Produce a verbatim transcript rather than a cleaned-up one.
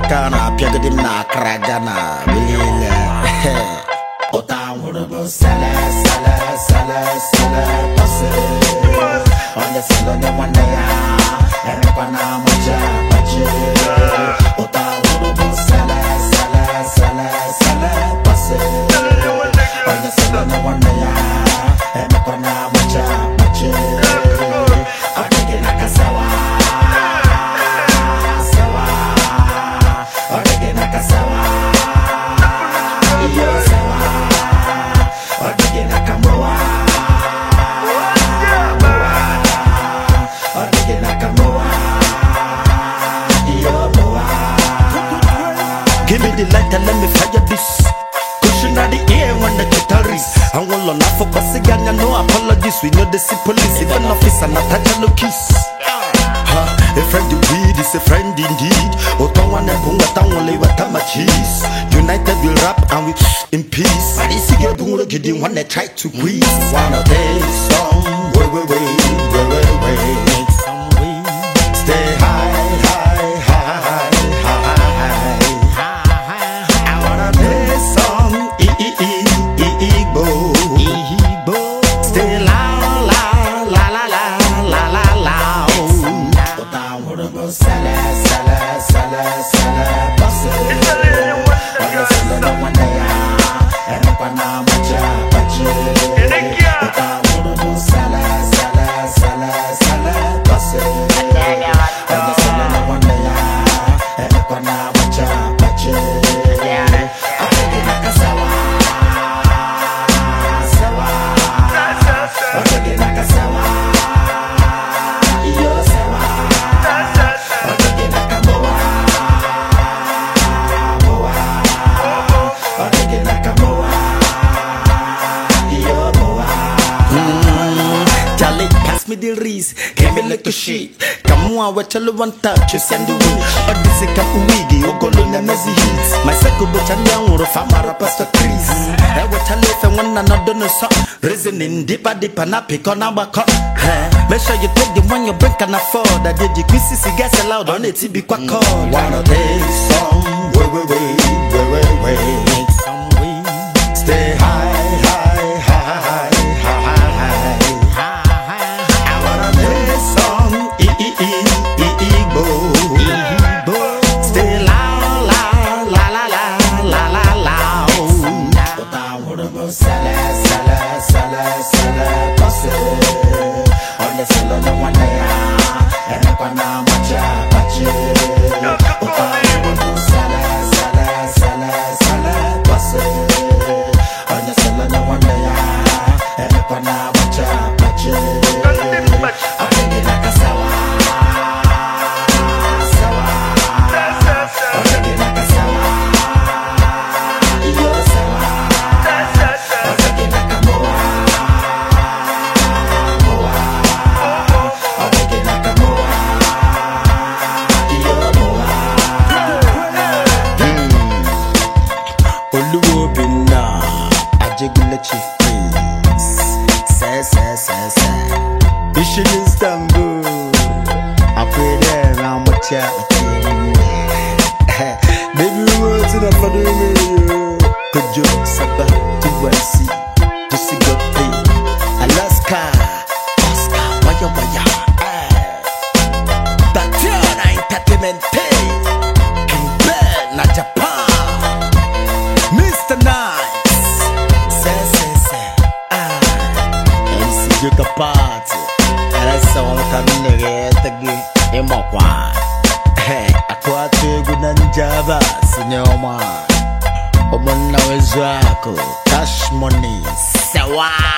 Kana, Piagadim na Kragana, Billy. Otan Wurabo, Sala, Sala, Sala, Sala, Passe. On the salon, the one day, and the Pana Maja, Pache. Otan Wurabo, Sala, Sala, Sala, Sala, Passe. On the salon, the one day, and the Pana Maja, Pache. I'm taking a Kasawa. Sawa. I'm taking a Kasawa. Yo, Sawa. I'm taking a Kamoa. Moa. I'm taking a Kamoa. Yo, Moa. Give me the light and let me fire this. Cushion at the ear when the guitarist. I won't learn for Basigana, no apologies. We know the police, even officer, not touch a kiss. A friend indeed is a friend indeed. Otawana Bungatangle, what I'm a cheese. United we rap and we in peace. I see you doing getting when they try to squeeze. One of days, some way, way, way, way, way, way. Make some way. Stay high, high, high, high, high. I wanna play some e e e e e bo. Stay loud, loud, la la la la la la. Sala, sala, sala, sala, passe. Oya sala no one day, and the Pana Maja, Pache. Ota wuro sala, sala, sala, sala, passe. Oya sala no one day, and the Pana Maja, Pache. I'm taking a Kasawa, Sawa. I'm taking a Kasawa, yo Sawa. Me the reese, came me like a sheet. Come on, what you want touch, you send the wind. Or this is Kapu Wiggy, or Golona Nazi Heats. My second but I'm young or a farmer past the trees. I will tell you if I want another no song. Reasoning deeper, deeper, not pick on our cup. Make sure you take the one you break and afford. I did the quizzes, he gets allowed on it to be quite cold. One of these some way, way, way, way, way, way. Make some way. Stay high, high, high, high, high, high. Stay loud, loud, la la la la la la. Ota wuro sala, sala, sala, sala, passe. On the salon no one day, and the Pana Maja, Pache. Ota wuro sala, sala, sala, sala, passe. On the salon no one day, and the Pana Maja, Pache. I'm taking a Kasawa. Mission Istanbul, I pray there around my chat. Maybe we were to the father radio. Could you saba to one see? To see good thing. Alaska, Oscar, waya waya. Tatiana Entertainment, King Ben, na Japan. Mister Nice, say say say. Ah, M C Joka Party. Essa one coming again again. Emokwa. Hey, akwate gunanjaba sinyoma. Omona wezwako cash money. Sawa.